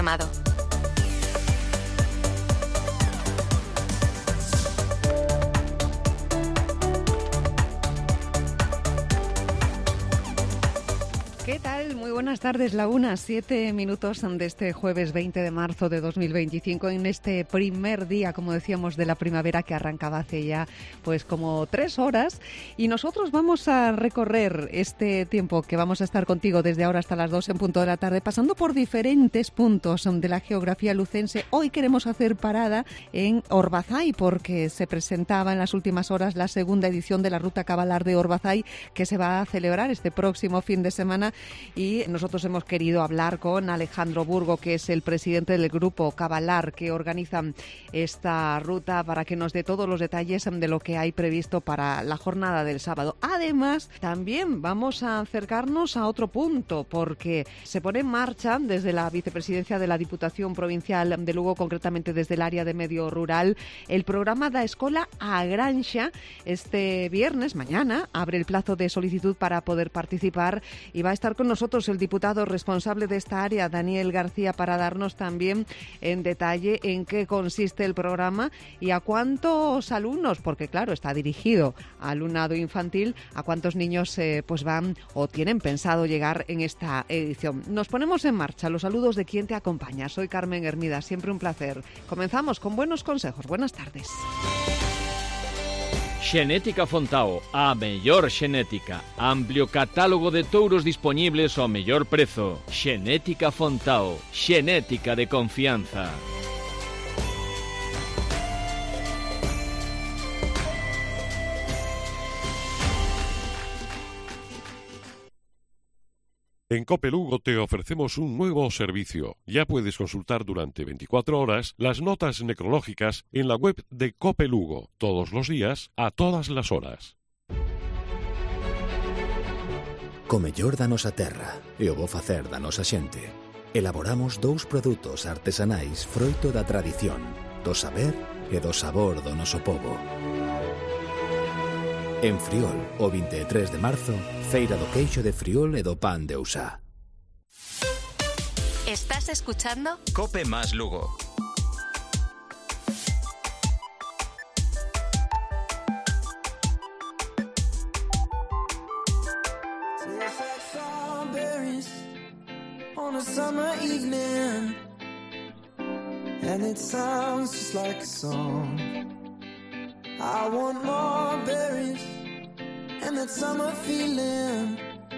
Amado. ¿Qué tal? Muy buenas tardes, la 1:07 de este jueves 20 de marzo de 2025, en este primer día, como decíamos, de la primavera que arrancaba hace ya pues como 3 horas, y nosotros vamos a recorrer este tiempo que vamos a estar contigo desde ahora hasta las 2 en punto de la tarde, pasando por diferentes puntos de la geografía lucense. Hoy queremos hacer parada en Orbazai porque se presentaba en las últimas horas la segunda edición de la Ruta Cavalar de Orbazai, que se va a celebrar este próximo fin de semana. Y nosotros hemos querido hablar con Alejandro Burgo, que es el presidente del grupo Cavalar que organiza esta ruta, para que nos dé todos los detalles de lo que hay previsto para la jornada del sábado. Además, también vamos a acercarnos a otro punto, porque se pone en marcha desde la vicepresidencia de la Diputación Provincial de Lugo, concretamente desde el área de medio rural, el programa Da Escola a Granxa. Este viernes, mañana, abre el plazo de solicitud para poder participar, y va a estar con nosotros el diputado responsable de esta área, Daniel García, para darnos también en detalle en qué consiste el programa y a cuántos alumnos, porque claro, está dirigido al alumnado infantil, a cuántos niños pues van o tienen pensado llegar en esta edición. Nos ponemos en marcha. Los saludos de quien te acompaña. Soy Carmen Hermida, siempre un placer. Comenzamos con buenos consejos. Buenas tardes. Xenética Fontao, a mellor xenética. Amplio catálogo de touros disponibles ao mellor prezo. Xenética Fontao, xenética de confianza. En Cope Lugo te ofrecemos un nuevo servicio. Ya puedes consultar durante 24 horas las notas necrológicas en la web de Cope Lugo, todos los días, a todas las horas. Co mellor da nosa terra e o bo facer da nosa xente, elaboramos 2 produtos artesanais froito da tradición, do saber e do sabor do noso pobo. En Friol, o 23 de marzo, Feira do Queixo de Friol e do Pan de Ousá. ¿Estás escuchando? Cope más Lugo. On a summer evening, and it sounds just like a song. I want more berries and that summer feeling.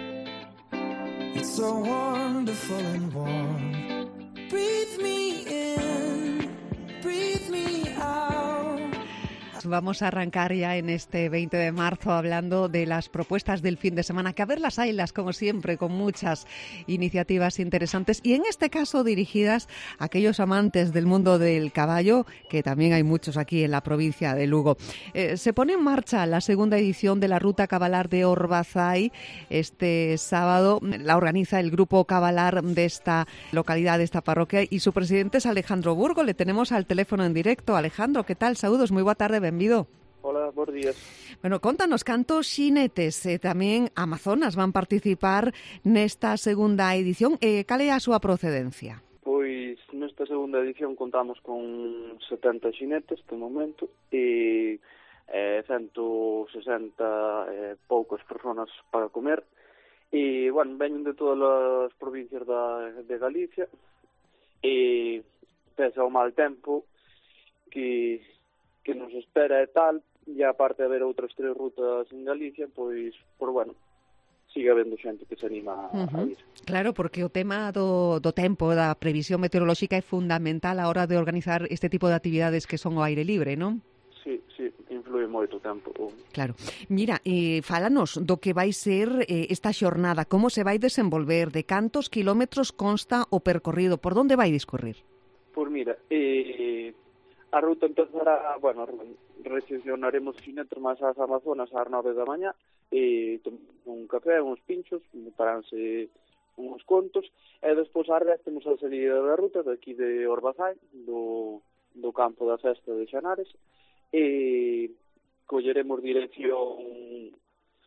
It's so wonderful and warm. Breathe me in, breathe me out. Vamos a arrancar ya en este 20 de marzo hablando de las propuestas del fin de semana, que a ver las haylas, como siempre, con muchas iniciativas interesantes y en este caso dirigidas a aquellos amantes del mundo del caballo, que también hay muchos aquí en la provincia de Lugo. Se pone en marcha la segunda edición de la Ruta Cavalar de Orbazai. Este sábado la organiza el grupo Cavalar de esta localidad, de esta parroquia, y su presidente es Alejandro Burgo. Le tenemos al teléfono en directo. Alejandro, ¿qué tal? Saúdos, moi boa tarde, benvido. Hola, buenos días. Bueno, contanos, cantos xinetes tamén amazonas van participar nesta segunda edición. Cal é a súa procedencia? Pois nesta segunda edición contamos con 70 xinetes de momento e 160 poucas personas para comer. E, bueno, veñen de todas as provincias de Galicia e pese ao mal tempo que nos espera e tal, e aparte de haber outras 3 rutas en Galicia, pois, bueno, sigue habendo xente que se anima a ir. Claro, porque o tema do tempo, da previsión meteorolóxica é fundamental a hora de organizar este tipo de actividades que son ao aire libre, non? Sí, influe moito o tempo. Claro. Mira, fálanos do que vai ser esta xornada, como se vai desenvolver, de cantos kilómetros consta o percorrido, por onde vai discorrer? Pois mira, a ruta empezará, bueno, recepcionaremos xinetes máis ás Amazonas ás 9 da mañá, un café, uns pinchos, paranse uns contos, e despois a res temos a salida da ruta de aquí de Orbazai, do campo da festa de Xanares, e colleremos dirección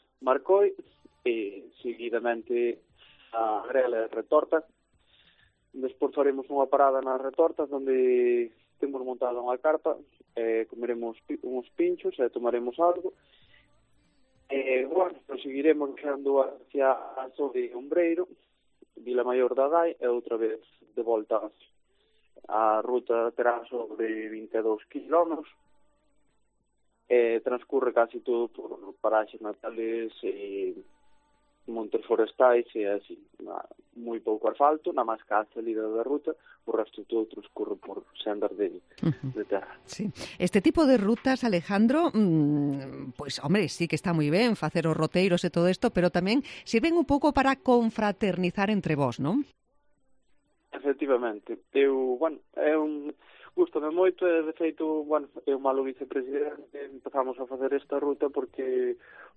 Marcoi, e seguidamente a Grela e Retorta, Despois faremos unha parada nas Retortas onde temos montada unha carpa, comeremos uns pinchos e tomaremos algo. Bueno, seguiremos xendo hacia a zona de Ombreiro, Vila Maior da Gai, e outra vez de volta. A ruta terá sobre 22 kilómetros, transcurre casi todo por paraxes natales e montes forestais e así, moi pouco asfalto, na máis que a salida da ruta, o resto todo transcurre por sendas de terra. Sí. Este tipo de rutas, Alejandro, pues hombre, sí que está moi ben facer os roteiros e todo isto, pero tamén sirven un pouco para confraternizar entre vós, non? Efectivamente. Gústame moito e, de feito, eu malo vicepresidente empezamos a facer esta ruta porque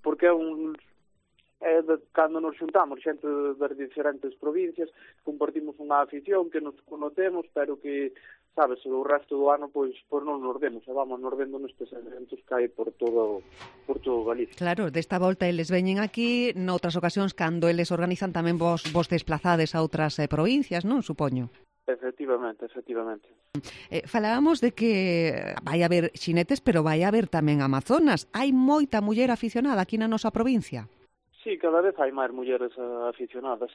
cando nos xuntamos xente das diferentes provincias, compartimos unha afición que nos conocemos, pero que, sabes, o resto do ano pois non nos vemos, e vamos nos vendo nestes eventos que hai por todo Galicia. Claro, desta volta eles veñen aquí, noutras ocasións cando eles organizan tamén vos desplazades a outras provincias, non, supoño? Efectivamente. Falábamos de que vai haber xinetes, pero vai haber tamén amazonas. Hai moita muller aficionada aquí na nosa provincia? Sí, cada vez hai máis mulleres aficionadas.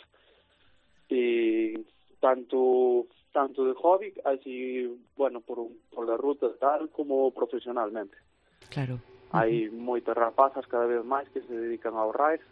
E tanto de hobby, así, bueno, por la ruta tal, como profesionalmente. Claro. Hai moitas rapazas cada vez máis que se dedican ao raid,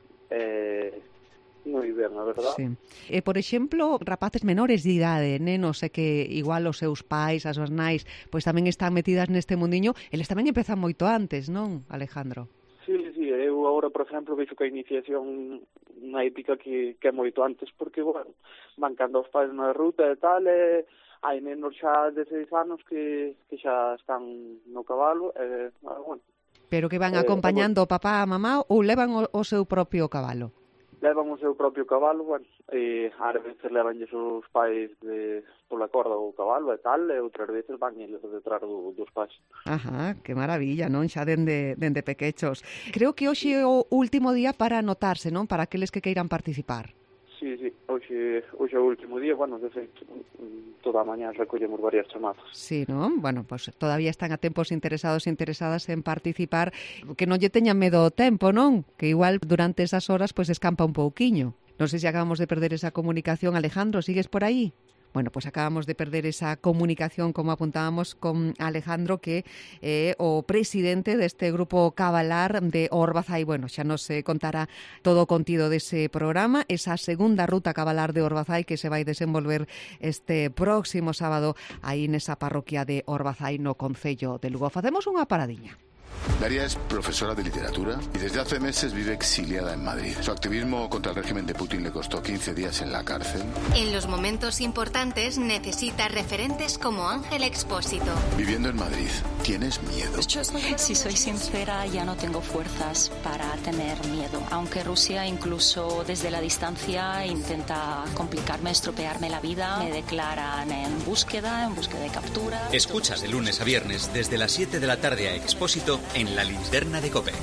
moi ben, a verdad. Sí. Por exemplo, rapaces menores de idade, nenos, que igual os seus pais, as súas nais, pois tamén están metidas neste mundiño, eles tamén empezan moito antes, non, Alejandro? Sí, eu agora, por exemplo, vexo que a iniciación na épica que é moito antes, porque, bueno, van cando os pais na ruta e tal, hai nenos xa de 6 anos que xa están no cabalo, bueno. Pero que van acompañando o papá a mamá ou levan o seu propio cabalo? Levan o seu propio cabalo, bueno, a veces levanlles os pais pola corda o cabalo e tal, e outras veces van eles detrás dos pais. Ajá, que maravilla, non? Xa dende pequechos. Creo que hoxe é o último día para anotarse, non? Para aqueles que queiran participar. Sí, hoxe é o último día, bueno, de feito, toda a mañá recollemos varias chamadas. Sí, non? Bueno, pues todavía están a tempos interesados e interesadas en participar, que non lle teñan medo ao tempo, non? Que igual durante esas horas pues escampa un pouquiño. Non sei se acabamos de perder esa comunicación. Alejandro, sigues por aí? Bueno, pues acabamos de perder esa comunicación, como apuntábamos, con Alejandro, que é o presidente deste grupo Cabalar de Orbazai. Bueno, xa nos contará todo o contido dese programa, esa segunda ruta Cabalar de Orbazai que se vai desenvolver este próximo sábado aí nesa parroquia de Orbazai no concello de Lugo. Facemos unha paradiña. Daria es profesora de literatura y desde hace meses vive exiliada en Madrid. Su activismo contra el régimen de Putin le costó 15 días en la cárcel. En los momentos importantes necesita referentes como Ángel Expósito. Viviendo en Madrid, ¿tienes miedo? Si soy sincera, ya no tengo fuerzas para tener miedo. Aunque Rusia incluso desde la distancia intenta complicarme, estropearme la vida, me declaran en búsqueda de captura. Escucha de lunes a viernes desde las 7 de la tarde a Expósito en La Linterna de COPE.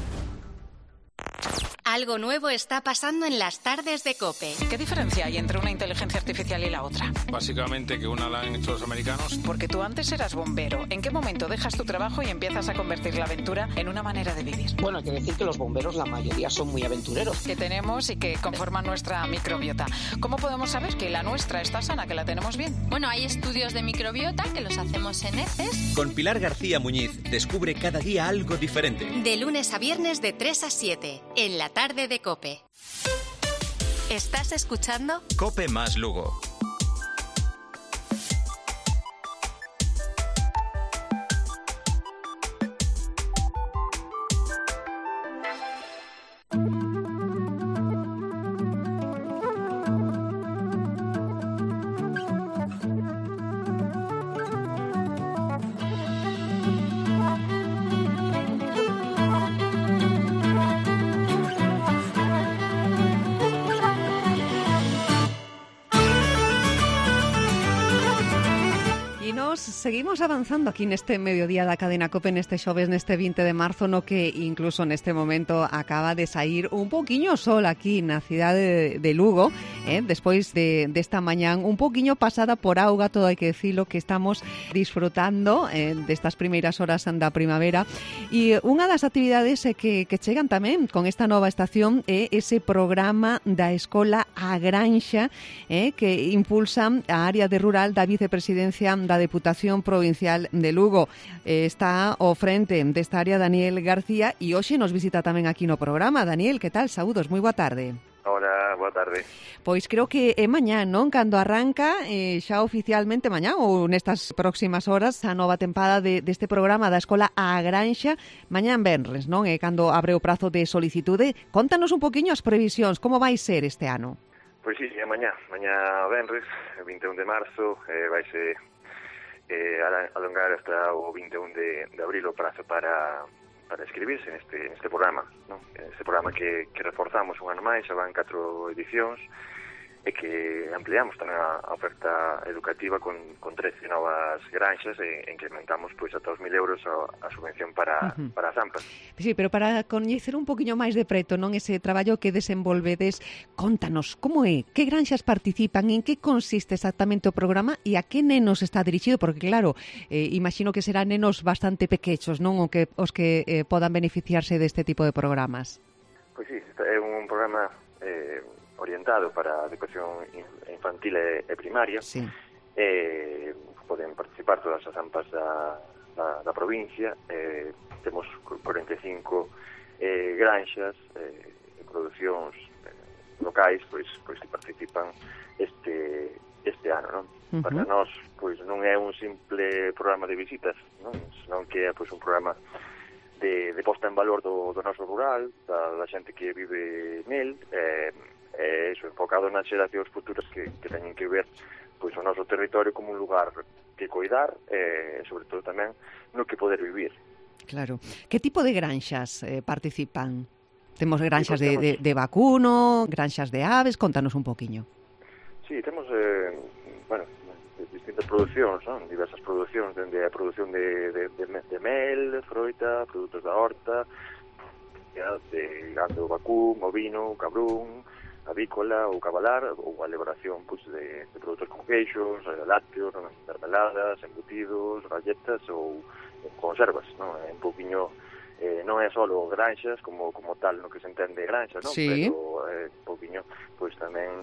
Algo nuevo está pasando en las tardes de COPE. ¿Qué diferencia hay entre una inteligencia artificial y la otra? Básicamente que una la han hecho los americanos. Porque tú antes eras bombero. ¿En qué momento dejas tu trabajo y empiezas a convertir la aventura en una manera de vivir? Bueno, hay que decir que los bomberos, la mayoría, son muy aventureros. Que tenemos y que conforman nuestra microbiota. ¿Cómo podemos saber que la nuestra está sana, que la tenemos bien? Bueno, hay estudios de microbiota que los hacemos en heces. Con Pilar García Muñiz descubre cada día algo diferente. De lunes a viernes de 3 a 7, en la tarde de COPE. ¿Estás escuchando? COPE más Lugo. Seguimos avanzando aquí neste mediodía da cadena COPE neste xoves, neste 20 de marzo, no que incluso neste momento acaba de sair un poquiño sol aquí na cidade de Lugo, despois desta mañán un poquiño pasada por auga, todo hai que decirlo, que estamos disfrutando destas primeiras horas da primavera. E unha das actividades que chegan tamén con esta nova estación é ese programa da Escola A Granxa, que impulsa a área de rural da vicepresidencia da Deputación Provincial de Lugo. Está ao frente desta área Daniel García e hoxe nos visita tamén aquí no programa. Daniel, que tal? Saúdos, moi boa tarde. Hola, boa tarde. Pois creo que é mañá, non? Cando arranca xa oficialmente mañá ou nestas próximas horas a nova tempada deste programa da Escola A Granxa, mañá en venres, non? É cando abre o prazo de solicitude. Contanos un poquinho as previsións, como vai ser este ano? Pois sí, é mañá venres, 21 de marzo, vaise alongar hasta o 21 de abril o prazo para inscribirse neste programa, non? Este programa que reforzamos un ano máis, xa van 4 edicións, e que ampliamos tamén a oferta educativa con 13 novas granxas e incrementamos pois ata os 1.000 euros a subvención para as AMPAs. Sí, pero para coñecer un poquinho máis de preto, non, ese traballo que desenvolvedes, contanos, como é? Que granxas participan? En que consiste exactamente o programa e a que nenos está dirixido? Porque claro, imagino que serán nenos bastante pequechos, non? Os que podan beneficiarse deste tipo de programas. Pois sí, é un programa orientado para a educación infantil e primaria. Sí. Poden participar todas as AMPAs da provincia. Temos 45 granxas e producións locais pois que participan este ano, non? Para nós pois non é un simple programa de visitas, non? Senón que é pois un programa de posta en valor do noso rural, da xente que vive nel, iso, enfocado nas xeracións futuras que teñen que ver pois o noso territorio como un lugar que coidar e sobre todo tamén no que poder vivir. Claro. Que tipo de granxas participan? Temos granxas de vacuno, granxas de aves, contanos un poquinho. Sí, temos distintas producións, non? Diversas producións, dende a produción de mel, froita, produtos da horta, de gando vacún, ovino, cabrún, avícola ou cabalar, ou a elaboración pois, de produtos con queixos, lácteos, mermeladas, embutidos, galletas ou conservas, non? É un pouquiño, non é só granxas como tal no que se entende granxa, non? Sí. Pero un pouquiño, pois tamén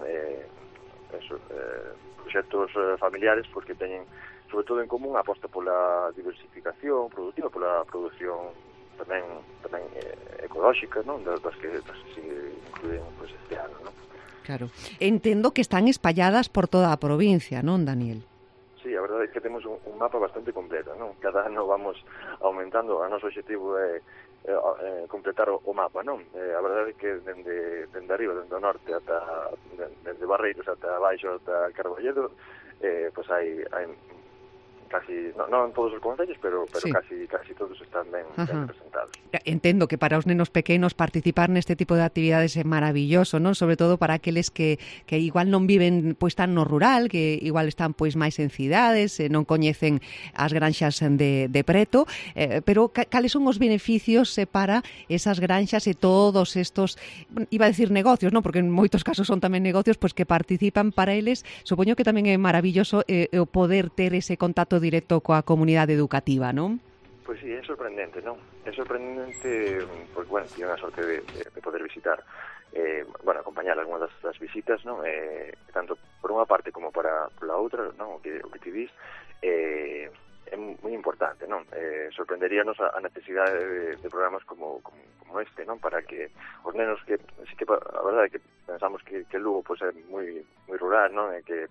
proxectos familiares pois, que teñen, sobre todo en común, a aposta pola diversificación produtiva, pola produción tamén ecolóxica, non? Das que se incluen pois, este ano, non? Claro. Entendo que están espalladas por toda a provincia, non, Daniel? Sí, a verdade é que temos un mapa bastante completo, non? Cada ano vamos aumentando, o noso objetivo é completar o mapa, non? A verdade é que dende arriba, dende o norte ata dende Barreiros ata abaixo ata Carballedo, pois hai casi, non en todos os concellos, pero sí. casi todos están ben representados. Entendo que para os nenos pequenos participar neste tipo de actividades é maravilloso, non? Sobre todo para aqueles que igual non viven pois tan no rural, que igual están pois máis en cidades, non coñecen as granxas de preto, pero cales son os beneficios para esas granxas e todos estos, iba a decir negocios, non? Porque en moitos casos son tamén negocios pois que participan para eles. Supoño que tamén é maravilloso o poder ter ese contacto directo coa comunidade educativa, non? Pois sí, é sorprendente, non? É sorprendente, porque, bueno, tiño a sorte de poder visitar, acompañar algunhas das visitas, non? Tanto por unha parte como pola outra, non? O que ti dis, é moi importante, non? Sorprenderíanos a necesidade de programas como este, non? Para que os nenos que a verdade é que pensamos que Lugo pois é moi rural, non? E que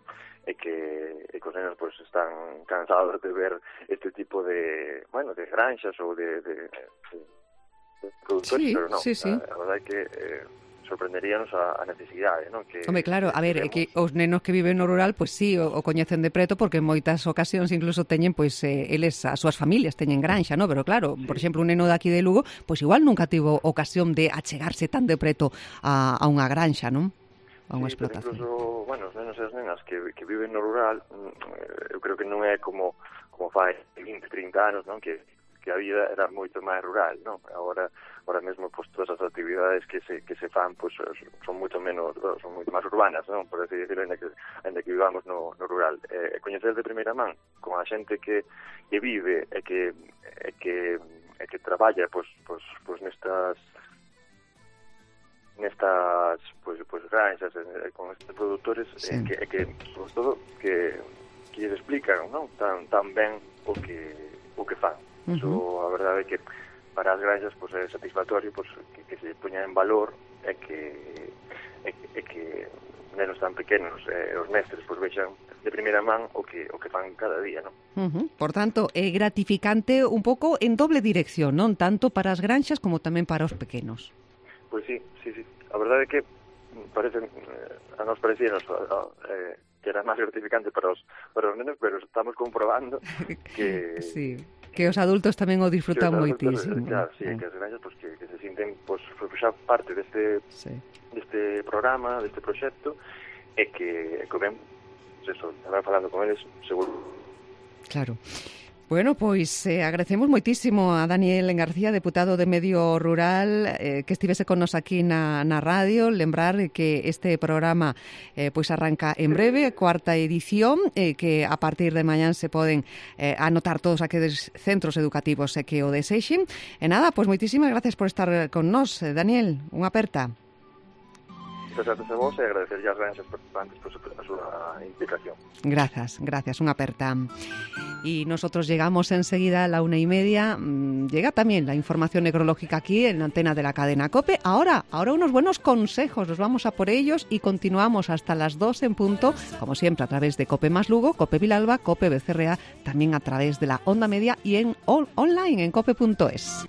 os nenos pois están cansados de ver este tipo de granxas ou de produtores, pero non. Sí. A verdade é que sorprenderíanos a necesidade, non? Hombre, claro, a ver, é que os nenos que viven no rural, pois sí, o coñecen de preto, porque en moitas ocasións incluso teñen, pois, eles, as súas familias teñen granxa, non? Pero claro, por exemplo, un neno de aquí de Lugo, pois igual nunca tivo ocasión de achegarse tan de preto a unha granxa, non? A unha explotación. Incluso, os nenos e as nenas que viven no rural, eu creo que non é como como fai 20, 30 anos, non? Que a vida era moito máis rural, non? Agora mesmo pois todas as actividades que se fan pois son moito menos, son moito máis urbanas, non? Por así decirlo, ainda que vivamos no rural. Coñecer de primeira man con a xente que vive e que traballa pois nestas granxas con estes produtores, sí. que sobre todo que lles explican, non? Tan ben o que fan. Eso, a verdade é que para as granxas pois, é satisfactorio pois, que se poña en valor e que nenos tan pequenos os mestres pois, vexan de primeira man o que fan cada día, non? Por tanto, é gratificante un pouco en doble dirección, non? Tanto para as granxas como tamén para os pequenos. Pois sí. A verdade é que a nos parecíanos que era máis gratificante para os nenos, pero estamos comprobando que... Sí. Que os adultos tamén o disfrutan moitísimo. Claro, sí, que as granxas pues, que se sinten pues, xa parte deste programa, deste proxecto, e que ven, eso, van falando con eles, seguro. Claro. Bueno, pois agradecemos moitísimo a Daniel García, deputado de Medio Rural, que estivese con nos aquí na radio. Lembrar que este programa pois arranca en breve, cuarta edición, que a partir de mañán se poden anotar todos aqueles centros educativos que o desexen. E nada, pois moitísimas gracias por estar con nos, Daniel. Unha aperta. Gracias a vos e agradecer as granxas participantes por a súa implicación. Gracias, unha aperta. Y nosotros llegamos enseguida a la 1:30. Llega también la información necrológica aquí en la antena de la cadena COPE. Ahora unos buenos consejos, nos vamos a por ellos y continuamos hasta las 2 en punto, como siempre a través de COPE más Lugo, COPE Vilalba, COPE BCRA, también a través de la onda media y en online en cope.es.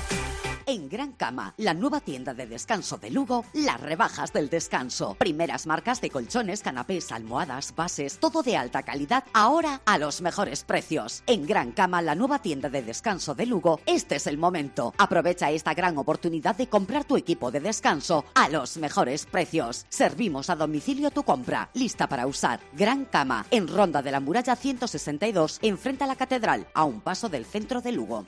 En Gran Cama, la nueva tienda de descanso de Lugo, las rebajas del descanso. Primeras marcas de colchones, canapés, almohadas, bases, todo de alta calidad, ahora a los mejores precios. En Gran Cama, la nueva tienda de descanso de Lugo, este es el momento. Aprovecha esta gran oportunidad de comprar tu equipo de descanso a los mejores precios. Servimos a domicilio tu compra, lista para usar. Gran Cama, en Ronda de la Muralla 162, enfrente a la Catedral, a un paso del centro de Lugo.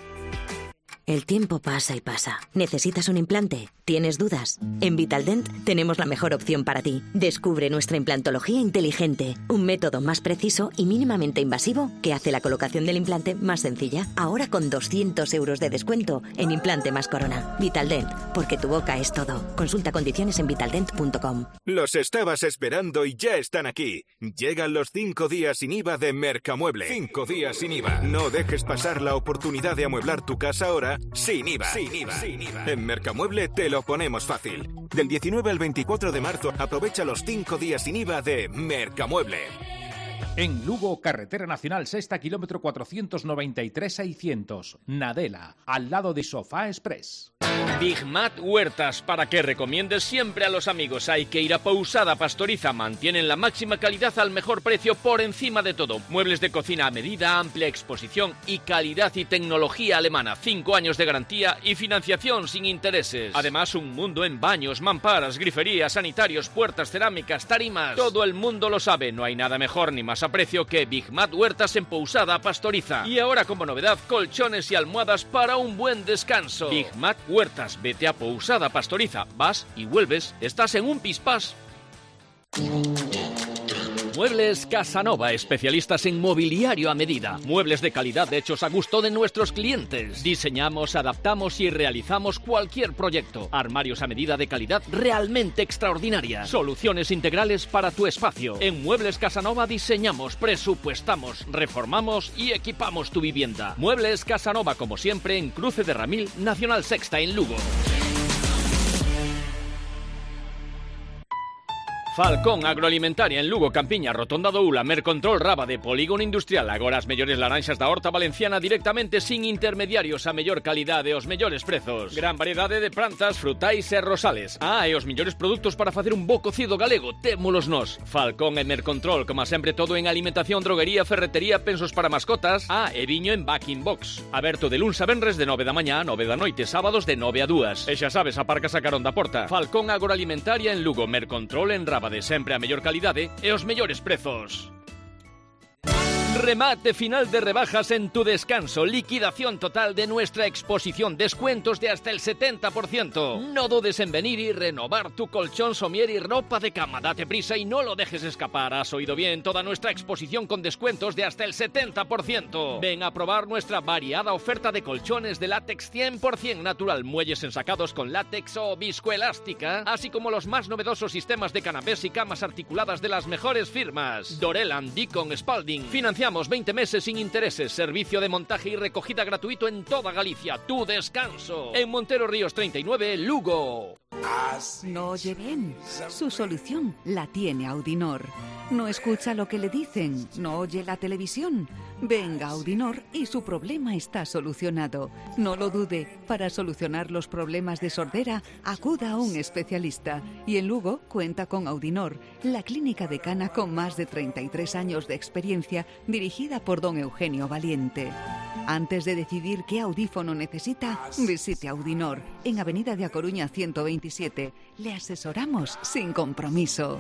El tiempo pasa y pasa. ¿Necesitas un implante? ¿Tienes dudas? En Vitaldent tenemos la mejor opción para ti. Descubre nuestra implantología inteligente, un método más preciso y mínimamente invasivo que hace la colocación del implante más sencilla. Ahora con 200 euros de descuento en implante más corona. Vitaldent, porque tu boca es todo. Consulta condiciones en vitaldent.com. Los estabas esperando y ya están aquí. Llegan los 5 días sin IVA de Mercamueble. 5 días sin IVA. No dejes pasar la oportunidad de amueblar tu casa ahora sin IVA. En Mercamueble te lo ponemos fácil. Del 19 al 24 de marzo aprovecha los 5 días sin IVA de Mercamueble. En Lugo, carretera nacional sexta, kilómetro 493-600. Nadela, al lado de Sofá Express. Big Mat Huertas, para que recomiendes siempre a los amigos. Hay que ir a Pousada Pastoriza. Mantienen la máxima calidad al mejor precio por encima de todo. Muebles de cocina a medida, amplia exposición y calidad y tecnología alemana. 5 años de garantía y financiación sin intereses. Además, un mundo en baños, mamparas, griferías, sanitarios, puertas, cerámicas, tarimas. Todo el mundo lo sabe. No hay nada mejor ni más a precio que Big Mat Huertas en Pousada Pastoriza. Y ahora como novedad, colchones y almohadas para un buen descanso. Big Mat Huertas, vete a Pousada Pastoriza, vas y vuelves, estás en un pispás. Muebles Casanova, especialistas en mobiliario a medida. Muebles de calidad hechos a gusto de nuestros clientes. Diseñamos, adaptamos y realizamos cualquier proyecto. Armarios a medida de calidad realmente extraordinaria. Soluciones integrales para tu espacio. En Muebles Casanova diseñamos, presupuestamos, reformamos y equipamos tu vivienda. Muebles Casanova, como siempre, en Cruce de Ramil, Nacional Sexta en Lugo. Falcón Agroalimentaria en Lugo, Campiña, Rotonda do Ula, Mercontrol Rábade, Polígono Industrial, agora as mellores laranxas da horta valenciana directamente sin intermediarios, a mellor calidade e os mellores prezos. Gran variedade de plantas, frutais e rosales. E os mellores produtos para facer un bo cocido galego, témolos nós. Falcón e Mercontrol, como sempre todo en alimentación, droguería, ferretería, pensos para mascotas, e viño en Back in Box. Aberto de luns a venres de 9 da mañá a 9 da noite, sábados de 9 a 2. E xa sabes, aparcas a carón da porta. Falcón Agroalimentaria en Lugo, Mercontrol en Rábade. De sempre a mellor calidade e os mellores prezos. Remate final de rebajas en Tu Descanso. Liquidación total de nuestra exposición. Descuentos de hasta el 70%. No dudes en venir y renovar tu colchón, somier y ropa de cama. Date prisa y no lo dejes escapar. Has oído bien, toda nuestra exposición con descuentos de hasta el 70%. Ven a probar nuestra variada oferta de colchones de látex 100% natural, muelles ensacados con látex o viscoelástica, así como los más novedosos sistemas de canapés y camas articuladas de las mejores firmas. Doreland, Deacon, Spalding. Financiamos 20 meses sin intereses. Servicio de montaje y recogida gratuito en toda Galicia. Tu Descanso. En Montero Ríos 39, Lugo. No oye bien. Su solución la tiene Audinor. No escucha lo que le dicen. No oye la televisión. Venga a Audinor y su problema está solucionado. No lo dude. Para solucionar los problemas de sordera, acuda a un especialista. Y en Lugo cuenta con Audinor, la clínica decana con más de 33 años de experiencia, dirigida por don Eugenio Valiente. Antes de decidir qué audífono necesita, visite Audinor en Avenida de A Coruña 127. Le asesoramos sin compromiso.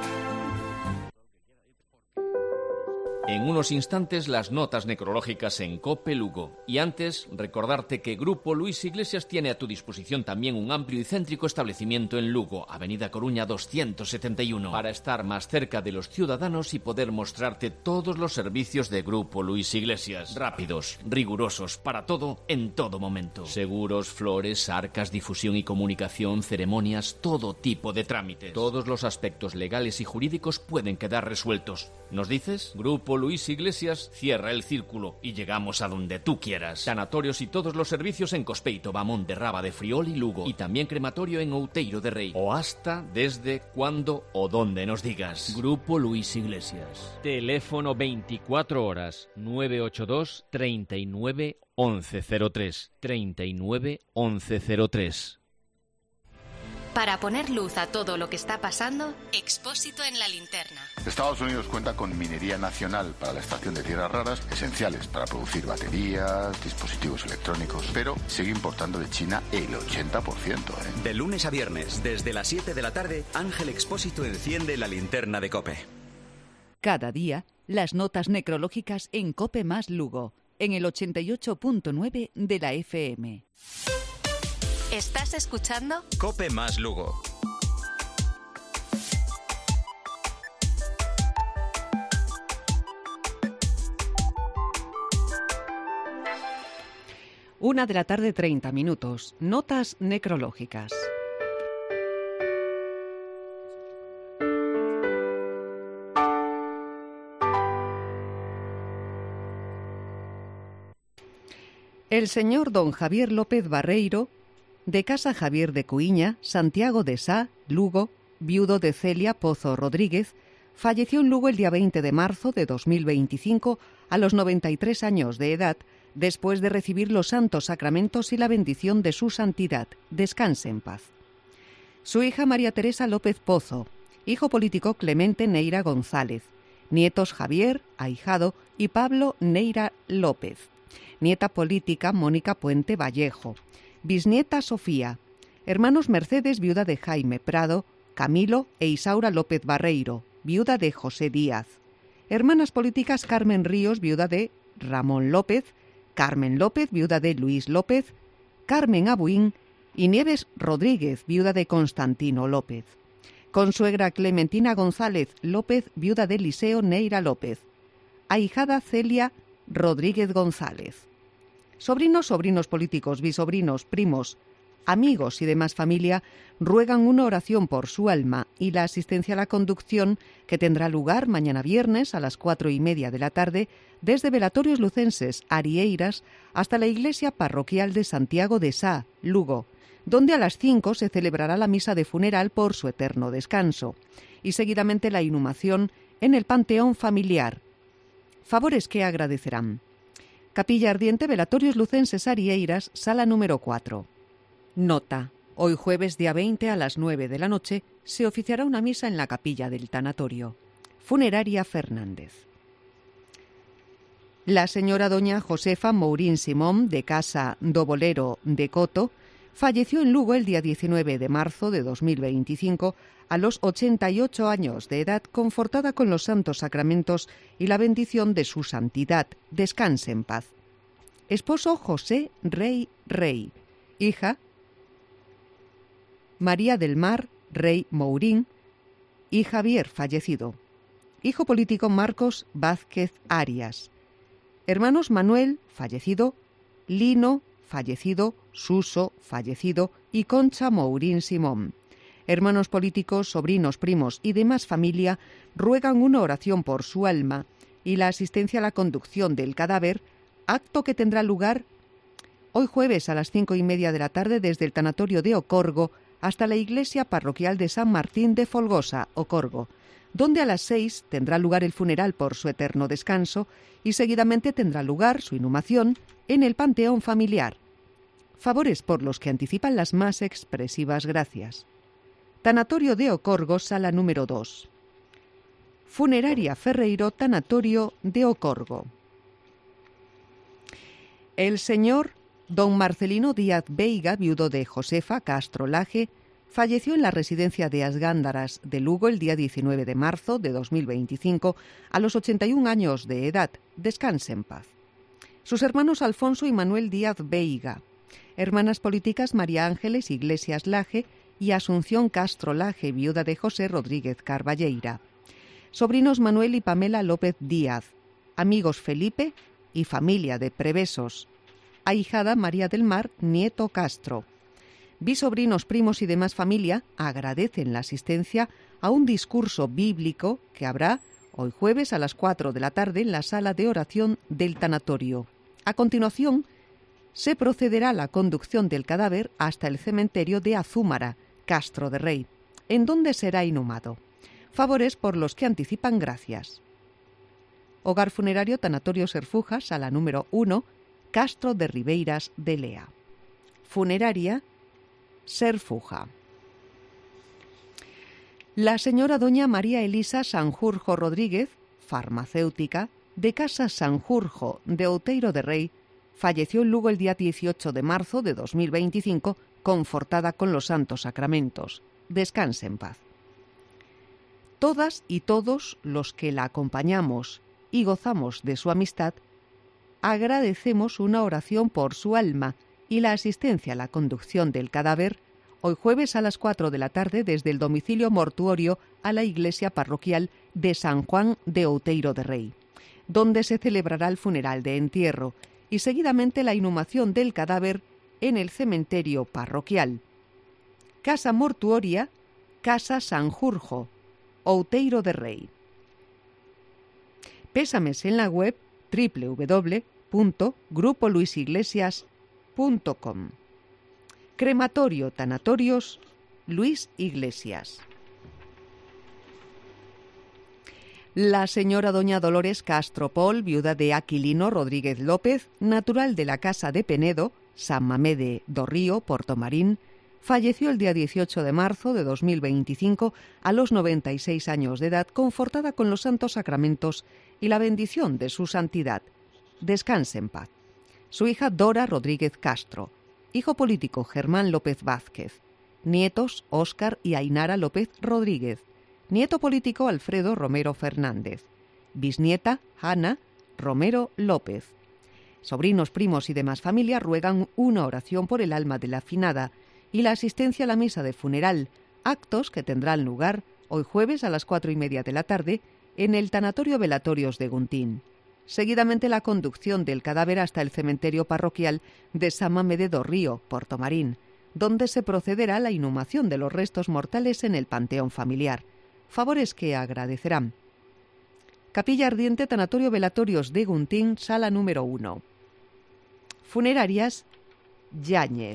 En unos instantes las notas necrológicas en COPE Lugo. Y antes, recordarte que Grupo Luis Iglesias tiene a tu disposición también un amplio y céntrico establecimiento en Lugo, Avenida Coruña 271, para estar más cerca de los ciudadanos y poder mostrarte todos los servicios de Grupo Luis Iglesias. Rápidos, rigurosos, para todo, en todo momento. Seguros, flores, arcas, difusión y comunicación, ceremonias, todo tipo de trámites. Todos los aspectos legales y jurídicos pueden quedar resueltos. ¿Nos dices? Grupo Luis Iglesias cierra el círculo y llegamos a donde tú quieras. Sanatorios y todos los servicios en Cospeito, Bamón de Raba de Friol y Lugo. Y también crematorio en Outeiro de Rei. O hasta, desde, cuando o donde nos digas. Grupo Luis Iglesias. Teléfono 24 horas 982 39 1103. 39 1103. Para poner luz a todo lo que está pasando, Expósito en la Linterna. Estados Unidos cuenta con minería nacional para la extracción de tierras raras, esenciales para producir baterías, dispositivos electrónicos, pero sigue importando de China el 80%. De lunes a viernes, desde las 7 de la tarde, Ángel Expósito enciende la linterna de COPE. Cada día, las notas necrológicas en COPE más Lugo, en el 88.9 de la FM. ¿Estás escuchando? COPE más Lugo. Una de la tarde, 30 minutos. Notas necrológicas. El señor don Javier López Barreiro, de Casa Javier de Cuiña, Santiago de Sá, Lugo, viudo de Celia Pozo Rodríguez, falleció en Lugo el día 20 de marzo de 2025 a los 93 años de edad, después de recibir los santos sacramentos y la bendición de su santidad. Descanse en paz. Su hija María Teresa López Pozo, hijo político Clemente Neira González, nietos Javier, ahijado, y Pablo Neira López, nieta política Mónica Puente Vallejo, bisnieta Sofía, hermanos Mercedes, viuda de Jaime Prado, Camilo e Isaura López Barreiro, viuda de José Díaz, hermanas políticas Carmen Ríos, viuda de Ramón López, Carmen López, viuda de Luis López, Carmen Abuín y Nieves Rodríguez, viuda de Constantino López, consuegra Clementina González López, viuda de Eliseo Neira López, ahijada Celia Rodríguez González. Sobrinos políticos, bisobrinos, primos, amigos y demás familia ruegan una oración por su alma y la asistencia a la conducción que tendrá lugar mañana viernes a las 4:30 de la tarde desde Velatorios Lucenses, Arieiras, hasta la iglesia parroquial de Santiago de Sá, Lugo, donde a las 5 se celebrará la misa de funeral por su eterno descanso y seguidamente la inhumación en el panteón familiar. Favores que agradecerán. Capilla Ardiente, Velatorios Lucenses, Arieiras, sala número 4. Nota. Hoy jueves día 20 a las 9 de la noche se oficiará una misa en la capilla del tanatorio. Funeraria Fernández. La señora doña Josefa Mourín Simón, de Casa do Bolero de Coto, Falleció en Lugo el día 19 de marzo de 2025 a los 88 años de edad, confortada con los santos sacramentos y la bendición de su santidad. Descanse en paz. Esposo José Rey Rey. Hija María del Mar Rey Mourín y Javier, fallecido. Hijo político Marcos Vázquez Arias. Hermanos Manuel, fallecido, Lino, fallecido, Suso, fallecido y Concha Mourín Simón. Hermanos políticos, sobrinos, primos y demás familia ruegan una oración por su alma y la asistencia a la conducción del cadáver, acto que tendrá lugar hoy jueves a las 5:30 de la tarde desde el tanatorio de Ocorgo hasta la iglesia parroquial de San Martín de Folgosa, Ocorgo, donde a las 6 tendrá lugar el funeral por su eterno descanso y seguidamente tendrá lugar su inhumación en el panteón familiar. Favores por los que anticipan las más expresivas gracias. Tanatorio de Ocorgo, sala número 2. Funeraria Ferreiro, tanatorio de Ocorgo. El señor don Marcelino Díaz Veiga, viudo de Josefa Castro Laje, falleció en la residencia de Asgándaras de Lugo el día 19 de marzo de 2025 a los 81 años de edad. Descanse en paz. Sus hermanos Alfonso y Manuel Díaz Veiga. Hermanas políticas María Ángeles Iglesias Laje y Asunción Castro Laje, viuda de José Rodríguez Carballeira. Sobrinos Manuel y Pamela López Díaz. Amigos Felipe y familia de Prevesos. Ahijada María del Mar Nieto Castro. Bisobrinos, primos y demás familia agradecen la asistencia a un discurso bíblico que habrá hoy jueves a las 4 de la tarde en la sala de oración del tanatorio. A continuación, se procederá a la conducción del cadáver hasta el cementerio de Azúmara, Castro de Rey, en donde será inhumado. Favores por los que anticipan gracias. Hogar funerario Tanatorio Serfuja, sala número 1, Castro de Ribeiras de Lea. Funeraria Serfuja. La señora doña María Elisa Sanjurjo Rodríguez, farmacéutica, de Casa Sanjurjo de Outeiro de Rei, falleció en Lugo el día 18 de marzo de 2025, confortada con los santos sacramentos. Descanse en paz. Todas y todos los que la acompañamos y gozamos de su amistad, agradecemos una oración por su alma y la asistencia a la conducción del cadáver hoy jueves a las 4 de la tarde desde el domicilio mortuorio a la iglesia parroquial de San Juan de Outeiro de Rei, donde se celebrará el funeral de entierro y seguidamente la inhumación del cadáver en el cementerio parroquial. Casa mortuoria, Casa Sanjurjo, Outeiro de Rei. Pésames en la web www.grupoluisiglesias.com. Crematorio Tanatorios Luis Iglesias. La señora doña Dolores Castro Pol, viuda de Aquilino Rodríguez López, natural de la Casa de Penedo, San Mamede do Río, Portomarín, falleció el día 18 de marzo de 2025 a los 96 años de edad, confortada con los santos sacramentos y la bendición de su santidad. Descanse en paz. Su hija Dora Rodríguez Castro. Hijo político Germán López Vázquez. Nietos Óscar y Ainara López Rodríguez. Nieto político Alfredo Romero Fernández. Bisnieta Ana Romero López. Sobrinos, primos y demás familia ruegan una oración por el alma de la finada y la asistencia a la misa de funeral, actos que tendrán lugar hoy jueves a las 4:30 de la tarde en el Tanatorio Velatorios de Guntín. Seguidamente la conducción del cadáver hasta el cementerio parroquial de San Mamede do Río, Portomarín, donde se procederá a la inhumación de los restos mortales en el panteón familiar. Favores que agradecerán. Capilla Ardiente Tanatorio Velatorios de Guntín, sala número 1. Funerarias Yáñez.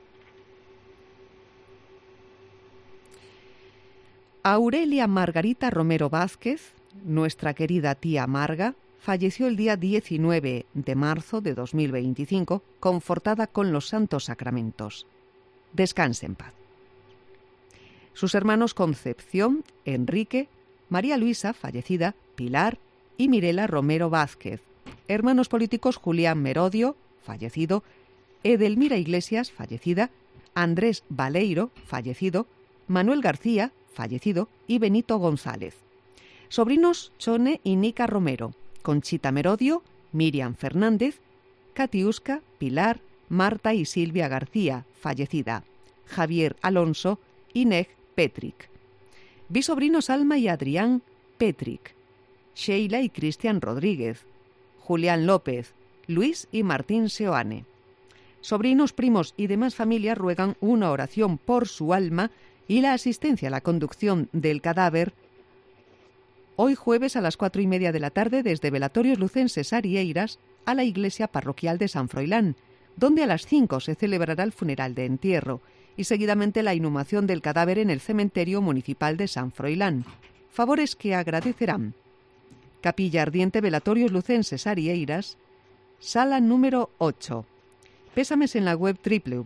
Aurelia Margarita Romero Vázquez, nuestra querida tía Marga, falleció el día 19 de marzo de 2025, confortada con los santos sacramentos. Descanse en paz. Sus hermanos Concepción, Enrique, María Luisa, fallecida, Pilar y Mirela Romero Vázquez. Hermanos políticos Julián Merodio, fallecido, Edelmira Iglesias, fallecida, Andrés Baleiro, fallecido, Manuel García, fallecido, y Benito González. Sobrinos Chone y Nica Romero, Conchita Merodio, Miriam Fernández, Katiuska, Pilar, Marta y Silvia García, fallecida, Javier Alonso y Neg Petrick. Bisobrinos Alma y Adrián Petrick, Sheila y Cristian Rodríguez, Julián López, Luis y Martín Seoane. Sobrinos, primos y demás familia ruegan una oración por su alma y la asistencia a la conducción del cadáver hoy jueves a las 4:30 de la tarde desde Velatorios Lucenses Arieiras a la iglesia parroquial de San Froilán, donde a las 5 se celebrará el funeral de entierro y seguidamente la inhumación del cadáver en el cementerio municipal de San Froilán. Favores que agradecerán: Capilla Ardiente Velatorios Lucenses Arieiras, sala número 8. Pésames en la web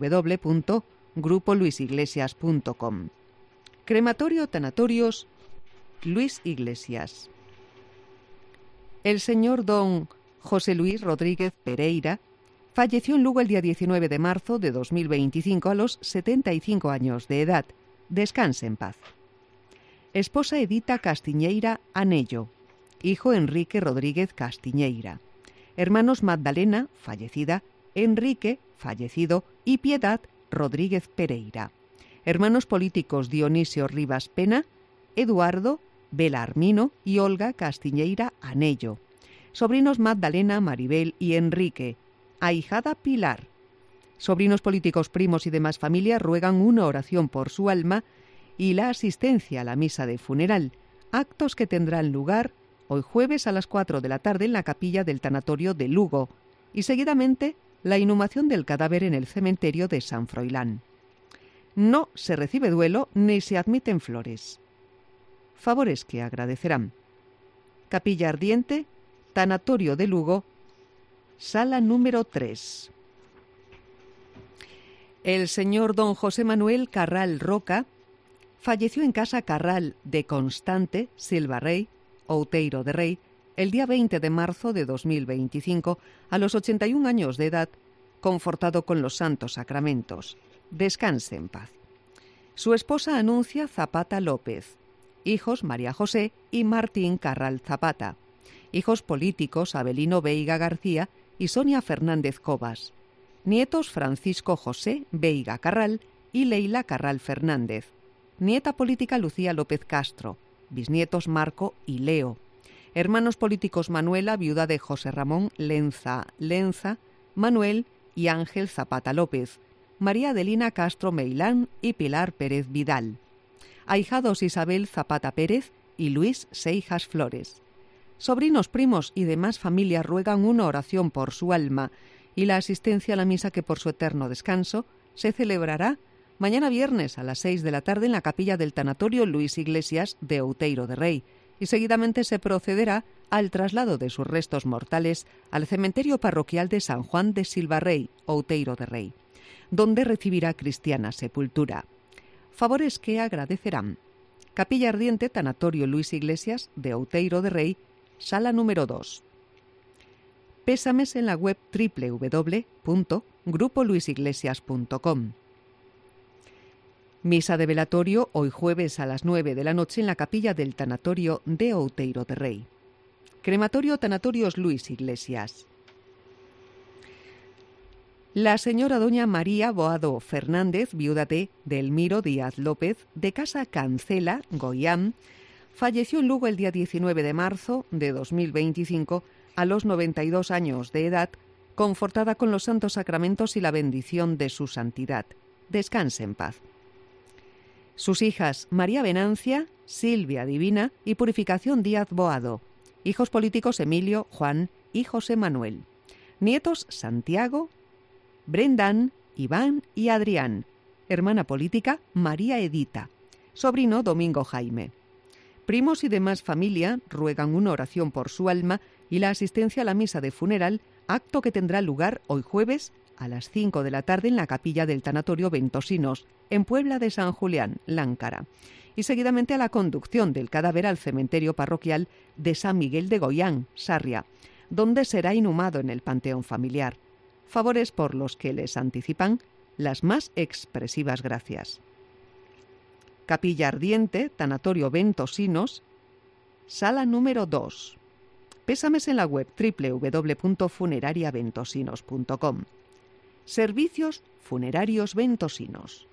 www.grupoluisiglesias.com. Crematorio Tanatorios Luis Iglesias. El señor don José Luis Rodríguez Pereira falleció en Lugo el día 19 de marzo de 2025 a los 75 años de edad. Descanse en paz. Esposa Edita Castiñeira Anello. Hijo Enrique Rodríguez Castiñeira. Hermanos Magdalena, fallecida, Enrique, fallecido, y Piedad Rodríguez Pereira. Hermanos políticos Dionisio Rivas Pena, Eduardo Belarmino y Olga Castiñeira Anello. Sobrinos Magdalena, Maribel y Enrique. Ahijada Pilar. Sobrinos políticos, primos y demás familia ruegan una oración por su alma y la asistencia a la misa de funeral, actos que tendrán lugar hoy jueves a las 4 de la tarde en la capilla del tanatorio de Lugo y seguidamente la inhumación del cadáver en el cementerio de San Froilán. No se recibe duelo ni se admiten flores. Favores que agradecerán: Capilla Ardiente, Tanatorio de Lugo, sala número 3. El señor don José Manuel Carral Roca falleció en casa Carral de Constante, Silva Rey, Outeiro de Rei, el día 20 de marzo de 2025, a los 81 años de edad, confortado con los santos sacramentos. Descanse en paz. Su esposa Anuncia Zapata López. Hijos María José y Martín Carral Zapata. Hijos políticos Abelino Veiga García y Sonia Fernández Cobas. Nietos Francisco José Veiga Carral y Leila Carral Fernández. Nieta política Lucía López Castro. Bisnietos Marco y Leo. Hermanos políticos Manuela, viuda de José Ramón Lenza, Manuel y Ángel Zapata López. María Adelina Castro Meilán y Pilar Pérez Vidal. Ahijados Isabel Zapata Pérez y Luis Seijas Flores. Sobrinos, primos y demás familia ruegan una oración por su alma y la asistencia a la misa que por su eterno descanso se celebrará mañana viernes a las 6 de la tarde en la capilla del tanatorio Luis Iglesias de Outeiro de Rei y seguidamente se procederá al traslado de sus restos mortales al cementerio parroquial de San Juan de Silvarrey, Outeiro de Rei, donde recibirá cristiana sepultura. Favores que agradecerán: Capilla Ardiente Tanatorio Luis Iglesias de Outeiro de Rei, sala número 2. Pésames en la web www.grupoluisiglesias.com. Misa de velatorio hoy jueves a las 9 de la noche en la capilla del tanatorio de Outeiro de Rei. Crematorio Tanatorios Luis Iglesias. La señora doña María Boado Fernández, viuda de Delmiro Díaz López, de casa Cancela, Goián, falleció en Lugo el día 19 de marzo de 2025 a los 92 años de edad, confortada con los santos sacramentos y la bendición de su santidad. Descanse en paz. Sus hijas María Venancia, Silvia Divina y Purificación Díaz Boado. Hijos políticos Emilio, Juan y José Manuel. Nietos Santiago, Brendan, Iván y Adrián. Hermana política María Edita. Sobrino Domingo Jaime. Primos y demás familia ruegan una oración por su alma y la asistencia a la misa de funeral, acto que tendrá lugar hoy jueves a las 5 de la tarde en la capilla del tanatorio Ventosinos, en Puebla de San Julián, Láncara, y seguidamente a la conducción del cadáver al cementerio parroquial de San Miguel de Goián, Sarria, donde será inhumado en el panteón familiar. Favores por los que les anticipan las más expresivas gracias. Capilla Ardiente, Tanatorio Ventosinos, sala número 2. Pésames en la web www.funerariaventosinos.com. Servicios funerarios Ventosinos.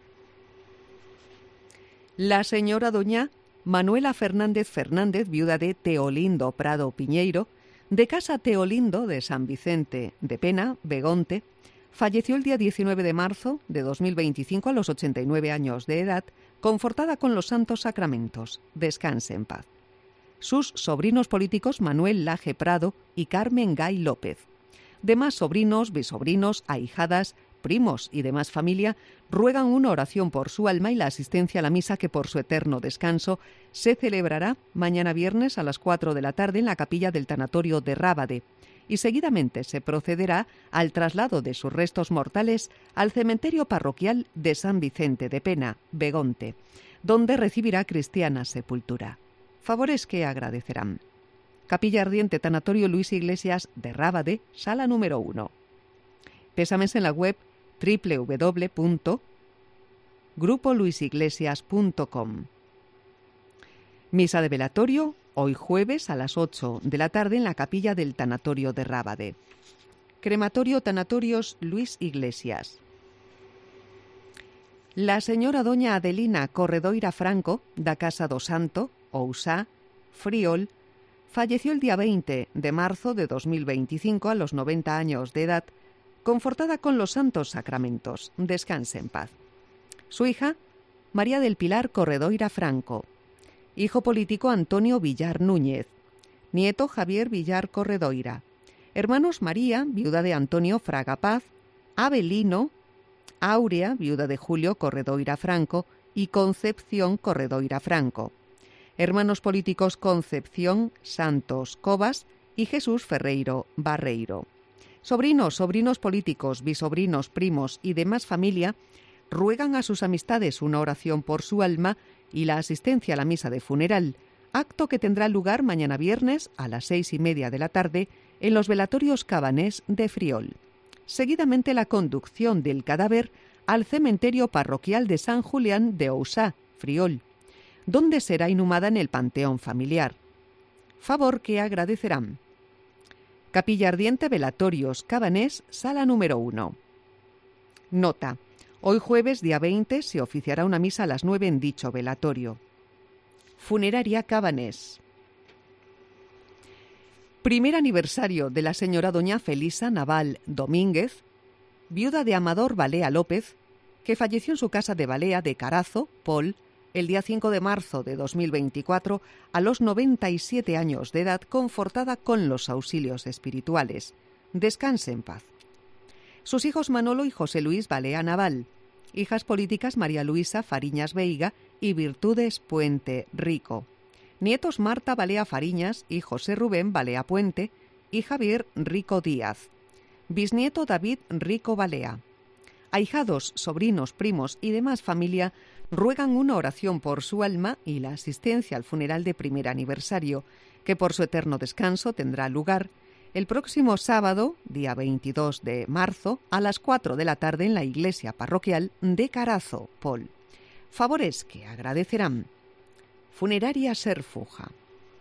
La señora doña Manuela Fernández Fernández, viuda de Teolindo Prado Piñeiro, de Casa Teolindo de San Vicente de Pena, Begonte, falleció el día 19 de marzo de 2025 a los 89 años de edad, confortada con los santos sacramentos. Descanse en paz. Sus sobrinos políticos Manuel Laje Prado y Carmen Gay López. Demás sobrinos, bisobrinos, ahijadas, primos y demás familia ruegan una oración por su alma y la asistencia a la misa que por su eterno descanso se celebrará mañana viernes a las 4 de la tarde en la capilla del tanatorio de Rábade y seguidamente se procederá al traslado de sus restos mortales al cementerio parroquial de San Vicente de Pena, Begonte, donde recibirá cristiana sepultura. Favores que agradecerán. Capilla Ardiente Tanatorio Luis Iglesias de Rábade, sala número 1. Pésames en la web www.grupoluisiglesias.com. Misa de velatorio hoy jueves a las 8 de la tarde en la capilla del Tanatorio de Rábade. Crematorio Tanatorios Luis Iglesias. La señora doña Adelina Corredoira Franco, da Casa do Santo, Ousá, Friol, falleció el día 20 de marzo de 2025 a los 90 años de edad, confortada con los santos sacramentos. Descanse en paz. Su hija, María del Pilar Corredoira Franco. Hijo político Antonio Villar Núñez. Nieto Javier Villar Corredoira. Hermanos María, viuda de Antonio Fraga Paz. Abelino, Áurea, viuda de Julio Corredoira Franco. Y Concepción Corredoira Franco. Hermanos políticos Concepción Santos Cobas y Jesús Ferreiro Barreiro. Sobrinos políticos, bisobrinos, primos y demás familia ruegan a sus amistades una oración por su alma y la asistencia a la misa de funeral, acto que tendrá lugar mañana viernes a las 6:30 de la tarde en los velatorios Cabanés de Friol. Seguidamente la conducción del cadáver al cementerio parroquial de San Julián de Ousá, Friol, donde será inhumada en el panteón familiar. Favor que agradecerán. Capilla Ardiente Velatorios Cabanés, sala número 1. Nota. Hoy jueves, día 20, se oficiará una misa a las 9 en dicho velatorio. Funeraria Cabanés. Primer aniversario de la señora doña Felisa Naval Domínguez, viuda de Amador Balea López, que falleció en su casa de Balea de Carazo, Pol, el día 5 de marzo de 2024, a los 97 años de edad, confortada con los auxilios espirituales. Descanse en paz. Sus hijos Manolo y José Luis Balea Naval. Hijas políticas María Luisa Fariñas Veiga y Virtudes Puente Rico. Nietos Marta Balea Fariñas y José Rubén Balea Puente y Javier Rico Díaz. Bisnieto David Rico Balea. Ahijados, sobrinos, primos y demás familia ruegan una oración por su alma y la asistencia al funeral de primer aniversario, que por su eterno descanso tendrá lugar el próximo sábado, día 22 de marzo, a las 4 de la tarde en la iglesia parroquial de Carazo, Pol. Favores que agradecerán. Funeraria Serfuja.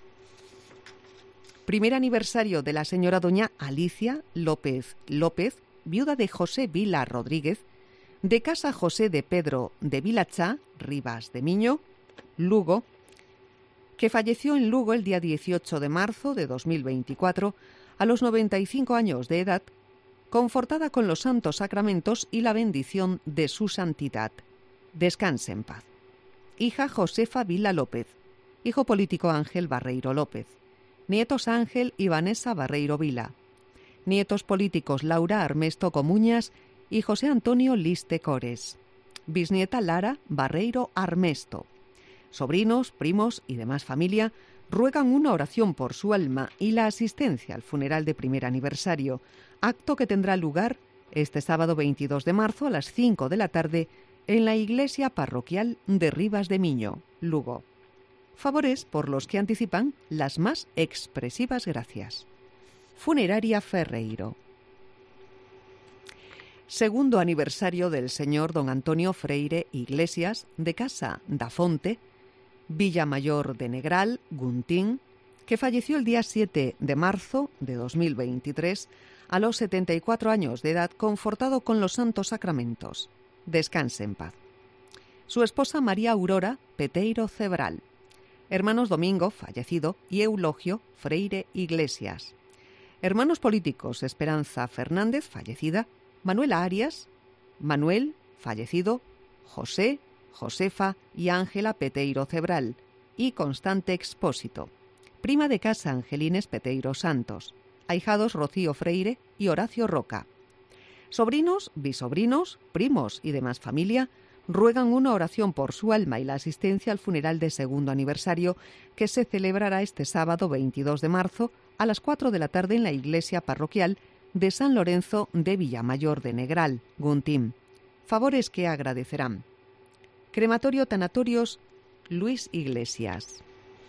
Primer aniversario de la señora doña Alicia López López, viuda de José Vila Rodríguez, de Casa José de Pedro de Vilachá, Rivas de Miño, Lugo, que falleció en Lugo el día 18 de marzo de 2024 a los 95 años de edad, confortada con los santos sacramentos y la bendición de su santidad. Descanse en paz. Hija Josefa Vila López. Hijo político Ángel Barreiro López. Nietos Ángel y Vanessa Barreiro Vila. Nietos políticos Laura Armesto Comuñas y José Antonio Liste Cores. Bisnieta Lara Barreiro Armesto. Sobrinos, primos y demás familia ruegan una oración por su alma y la asistencia al funeral de primer aniversario, acto que tendrá lugar este sábado 22 de marzo a las 5 de la tarde en la iglesia parroquial de Rivas de Miño, Lugo. Favores por los que anticipan las más expresivas gracias. Funeraria Ferreiro. Segundo aniversario del señor don Antonio Freire Iglesias, de Casa da Fonte, Villamayor de Negral, Guntín, que falleció el día 7 de marzo de 2023 a los 74 años de edad, confortado con los santos sacramentos. Descanse en paz. Su esposa María Aurora Peteiro Cebral. Hermanos Domingo, fallecido, y Eulogio Freire Iglesias. Hermanos políticos Esperanza Fernández, fallecida, Manuela Arias, Manuel, fallecido, José, Josefa y Ángela Peteiro Cebral, y Constante Expósito. Prima de casa Angelines Peteiro Santos. Ahijados Rocío Freire y Horacio Roca. Sobrinos, bisobrinos, primos y demás familia ruegan una oración por su alma y la asistencia al funeral de segundo aniversario que se celebrará este sábado 22 de marzo a las 4 de la tarde en la iglesia parroquial de San Lorenzo de Villamayor de Negral, Guntín. Favores que agradecerán. Crematorio Tanatorios Luis Iglesias.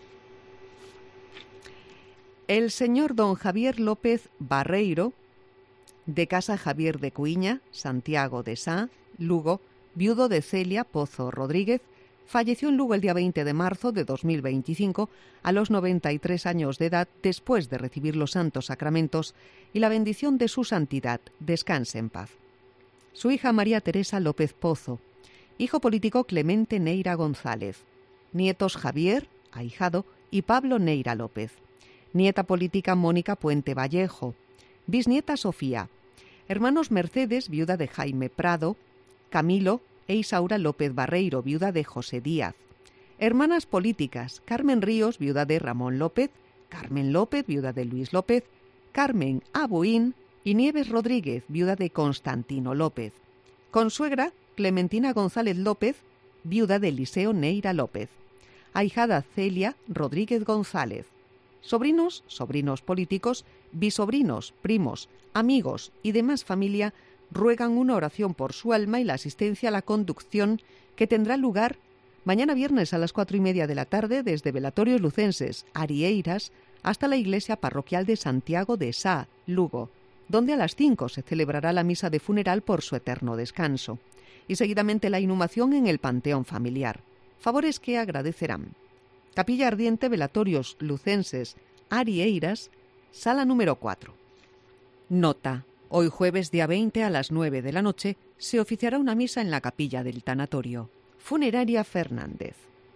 El señor don Javier López Barreiro, de Casa Javier de Cuiña, Santiago de Sá, Lugo, viudo de Celia Pozo Rodríguez, falleció en Lugo el día 20 de marzo de 2025 a los 93 años de edad después de recibir los santos sacramentos y la bendición de su santidad. Descanse en paz. Su hija María Teresa López Pozo, hijo político Clemente Neira González, nietos Javier, ahijado, y Pablo Neira López, nieta política Mónica Puente Vallejo, bisnieta Sofía, hermanos Mercedes, viuda de Jaime Prado, Camilo e Isaura López Barreiro, viuda de José Díaz. Hermanas políticas, Carmen Ríos, viuda de Ramón López, Carmen López, viuda de Luis López, Carmen Abuín y Nieves Rodríguez, viuda de Constantino López. Consuegra, Clementina González López, viuda de Eliseo Neira López. Ahijada Celia Rodríguez González. Sobrinos, sobrinos políticos, bisobrinos, primos, amigos y demás familia ruegan una oración por su alma y la asistencia a la conducción que tendrá lugar mañana viernes a las 4:30 de la tarde desde Velatorios Lucenses, Arieiras, hasta la iglesia parroquial de Santiago de Sá, Lugo, donde a las 5 se celebrará la misa de funeral por su eterno descanso, y seguidamente la inhumación en el panteón familiar. Favores que agradecerán. Capilla Ardiente, Velatorios Lucenses, Arieiras, sala número 4. Nota. Hoy jueves día 20 a las 9 de la noche se oficiará una misa en la capilla del tanatorio. Funeraria Fernández.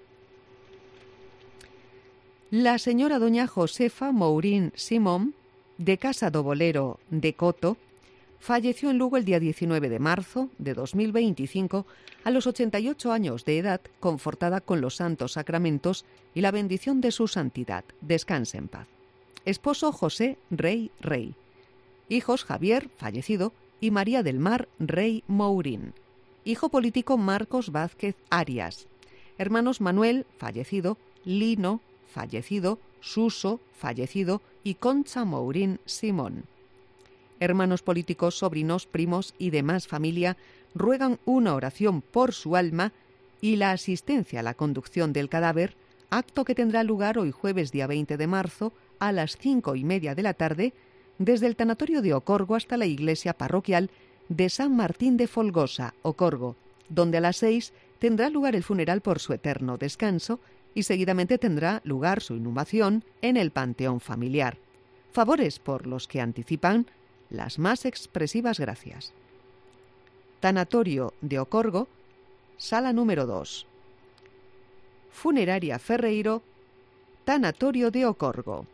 La señora doña Josefa Mourín Simón, de Casa do Bolero de Coto, falleció en Lugo el día 19 de marzo de 2025 a los 88 años de edad, confortada con los santos sacramentos y la bendición de su santidad. Descanse en paz. Esposo José Rey. Hijos Javier, fallecido, y María del Mar Rey Mourín. Hijo político Marcos Vázquez Arias. Hermanos Manuel, fallecido, Lino, fallecido, Suso, fallecido, y Concha Mourín Simón. Hermanos políticos, sobrinos, primos y demás familia ruegan una oración por su alma y la asistencia a la conducción del cadáver, acto que tendrá lugar hoy jueves día 20 de marzo a las 5:30 de la tarde desde el tanatorio de Ocorgo hasta la iglesia parroquial de San Martín de Folgosa, Ocorgo, donde a las 6 tendrá lugar el funeral por su eterno descanso y seguidamente tendrá lugar su inhumación en el panteón familiar. Favores por los que anticipan las más expresivas gracias. Tanatorio de Ocorgo, sala número 2. Funeraria Ferreiro, Tanatorio de Ocorgo.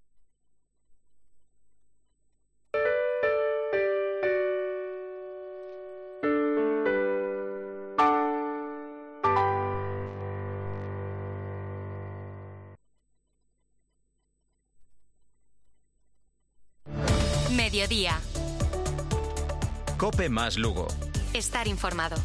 Mediodía. COPE más Lugo. Estar informado.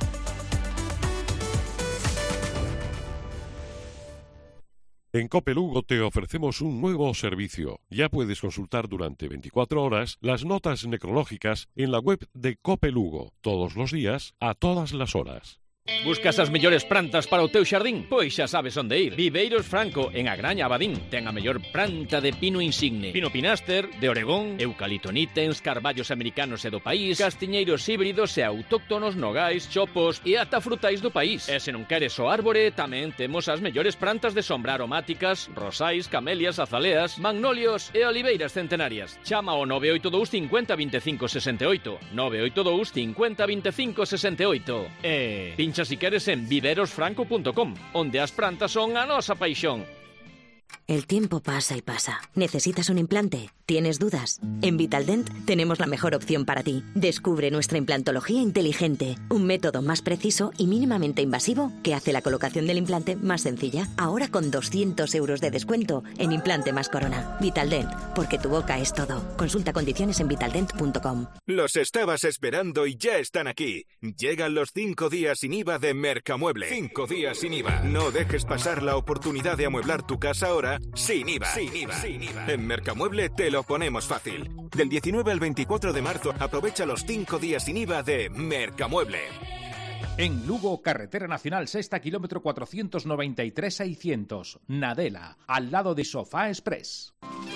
En COPE Lugo te ofrecemos un nuevo servicio. Ya puedes consultar durante 24 horas las notas necrológicas en la web de COPE Lugo, todos los días, a todas las horas. Buscas as mellores plantas para o teu xardín? Pois xa sabes onde ir. Viveiros Franco, en Agraña, Abadín. Ten a mellor planta de pino insigne. Pino pináster, de Oregón, eucalipto nitens, carballos americanos e do país, castiñeiros híbridos e autóctonos, nogais, chopos e ata frutais do país. E se non queres o árbore, tamén temos as mellores plantas de sombra aromáticas, rosais, camelias, azaleas, magnolios e oliveiras centenarias. Chama ao 982 50 25 68. 982 50 25 68. E pincha si queres en viverosfranco.com, onde as plantas son a nosa paixón. El tiempo pasa y pasa. ¿Necesitas un implante? ¿Tienes dudas? En Vitaldent tenemos la mejor opción para ti. Descubre nuestra implantología inteligente, un método más preciso y mínimamente invasivo que hace la colocación del implante más sencilla. Ahora con 200 euros de descuento en implante más corona. Vitaldent, porque tu boca es todo. Consulta condiciones en vitaldent.com. Los estabas esperando y ya están aquí. Llegan los 5 días sin IVA de Mercamueble. 5 días sin IVA. No dejes pasar la oportunidad de amueblar tu casa ahora sin IVA. Sin IVA. Sin IVA. En Mercamueble te lo ponemos fácil. Del 19 al 24 de marzo aprovecha los 5 días sin IVA de Mercamueble. En Lugo, carretera nacional sexta, kilómetro 493-600. Nadela, al lado de Sofá Express.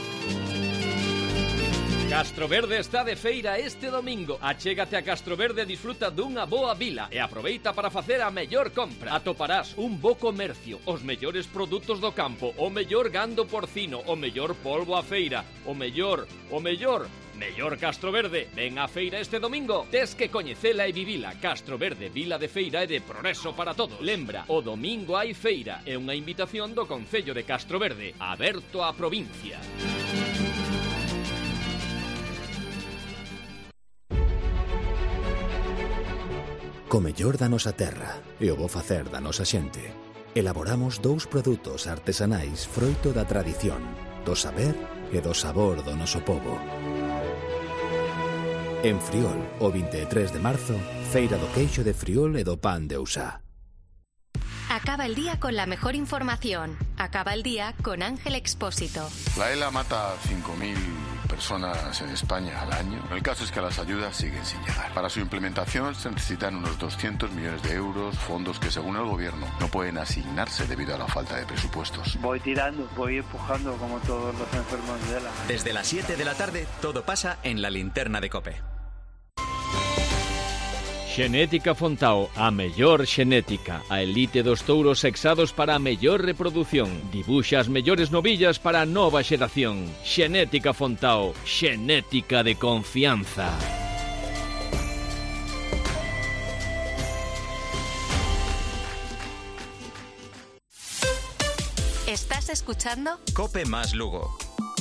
Castroverde está de feira este domingo. Achégate a Castroverde e disfruta dunha boa vila e aproveita para facer a mellor compra. Atoparás un bo comercio, os mellores produtos do campo, o mellor gando porcino, o mellor polvo a feira, o mellor Castroverde. Ven á feira este domingo. Tes que coñecela e vivila. Castroverde, vila de feira e de progreso para todos. Lembra, o domingo hai feira. É unha invitación do Concello de Castroverde, aberto á provincia. Comellor da nosa terra e o bo facer da nosa xente. Elaboramos 2 produtos artesanais froito da tradición, do saber e do sabor do noso pobo. En Friol, o 23 de marzo, Feira do Queixo de Friol e do Pan de Ousá. Acaba el día con la mejor información. Acaba el día con Ángel Expósito. La ELA mata a 5.000 personas en España al año. El caso es que las ayudas siguen sin llegar. Para su implementación se necesitan unos 200 millones de euros, fondos que según el gobierno no pueden asignarse debido a la falta de presupuestos. Voy tirando, voy empujando como todos los enfermos de ELA. Desde las 7 de la tarde todo pasa en la linterna de COPE. Xenética Fontao, a mellor xenética, a elite dos touros sexados para a mellor reproducción. Dibuxa as mellores novillas para a nova xeración. Xenética Fontao, xenética de confianza. ¿Estás escuchando? COPE más Lugo.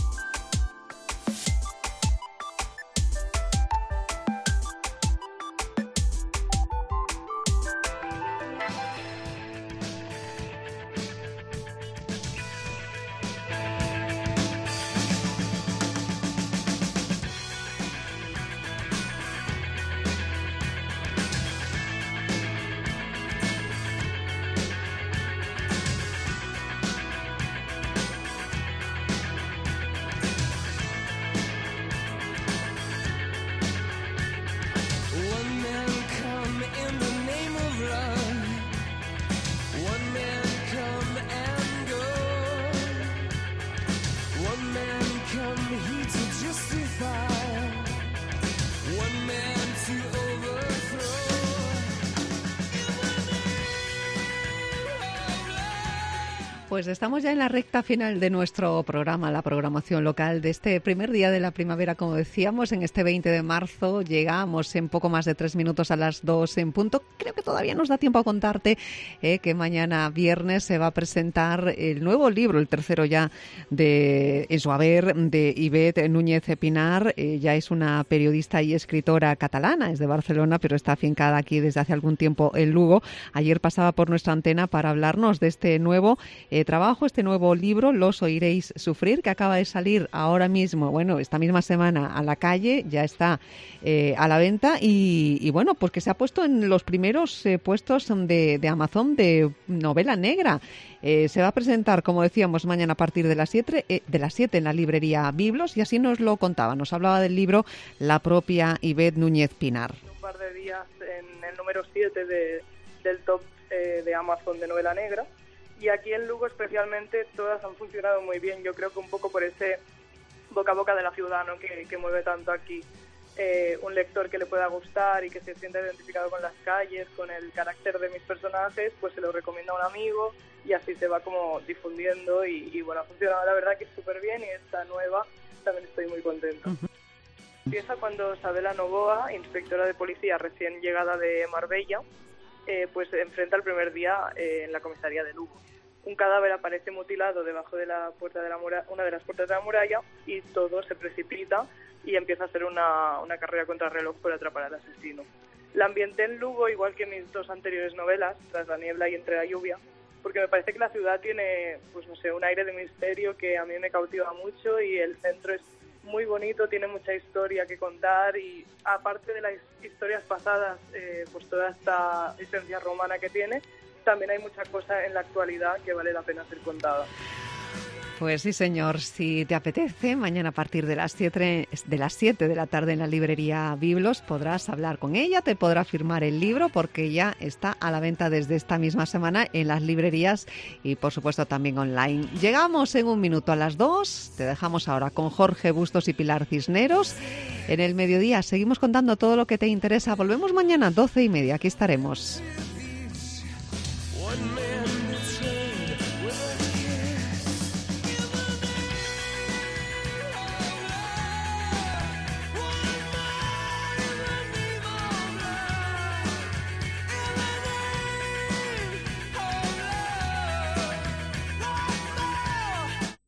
Pues estamos ya en la recta final de nuestro programa, la programación local de este primer día de la primavera, como decíamos, en este 20 de marzo. Llegamos en poco más de 3 minutos a las 2 en punto. Creo que todavía nos da tiempo a contarte que mañana viernes se va a presentar el nuevo libro, el tercero ya en su haber, de Ivette Núñez Pinar. Ya es una periodista y escritora catalana, es de Barcelona, pero está afincada aquí desde hace algún tiempo en Lugo. Ayer pasaba por nuestra antena para hablarnos de este nuevo trabajo, este nuevo libro, Los oiréis sufrir, que acaba de salir ahora mismo, bueno, esta misma semana a la calle, ya está a la venta y bueno, pues que se ha puesto en los primeros puestos de Amazon de novela negra. Se va a presentar, como decíamos, mañana a partir de las 7 en la librería Biblos, y así nos lo contaba, nos hablaba del libro la propia Ivette Núñez Pinar. Un par de días en el número 7 de del top de Amazon de novela negra. Y aquí en Lugo especialmente todas han funcionado muy bien, yo creo que un poco por ese boca a boca de la ciudad, ¿no? que mueve tanto aquí. Un lector que le pueda gustar y que se sienta identificado con las calles, con el carácter de mis personajes, pues se lo recomienda a un amigo y así se va como difundiendo y bueno, ha funcionado la verdad que súper bien, y esta nueva también estoy muy contenta. Empieza cuando Sabela Novoa, inspectora de policía recién llegada de Marbella, pues se enfrenta el primer día en la comisaría de Lugo. Un cadáver aparece mutilado debajo de la puerta de una de las puertas de la muralla y todo se precipita y empieza a hacer una carrera contra reloj por atrapar al asesino. La ambienté en Lugo, igual que mis dos anteriores novelas, Tras la niebla y Entre la lluvia, porque me parece que la ciudad tiene, pues no sé, un aire de misterio que a mí me cautiva mucho, y el centro es muy bonito, tiene mucha historia que contar, y aparte de las historias pasadas, pues toda esta esencia romana que tiene, también hay mucha cosa en la actualidad que vale la pena ser contada. Pues sí, señor, si te apetece, mañana a partir de las 7 de la tarde en la librería Biblos podrás hablar con ella, te podrá firmar el libro, porque ya está a la venta desde esta misma semana en las librerías y por supuesto también online. Llegamos en un minuto a las 2, te dejamos ahora con Jorge Bustos y Pilar Cisneros. En el mediodía seguimos contando todo lo que te interesa. Volvemos mañana 12:30, aquí estaremos.